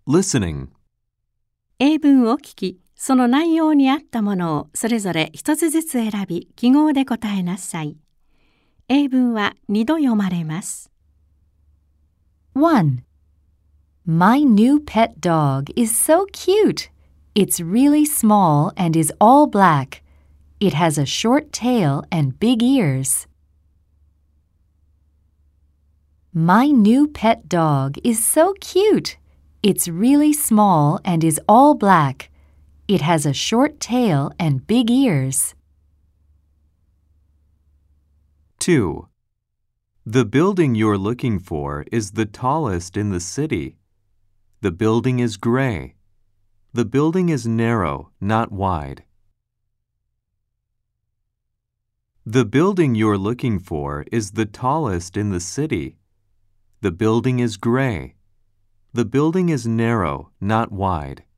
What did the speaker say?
Listening. 英文を聞き、その内容に合ったものをそれぞれ一つずつ選び、記号で答えなさい。英文は2度読まれます。 1. My new pet dog is so cute. It's really small and is all black. It has a short tail and big ears. My new pet dog is so cute. It's really small and is all black. It has a short tail and big ears. 2. The building you're looking for is the tallest in the city. The building is gray. The building is narrow, not wide. The building you're looking for is the tallest in the city. The building is gray. The building is narrow, not wide.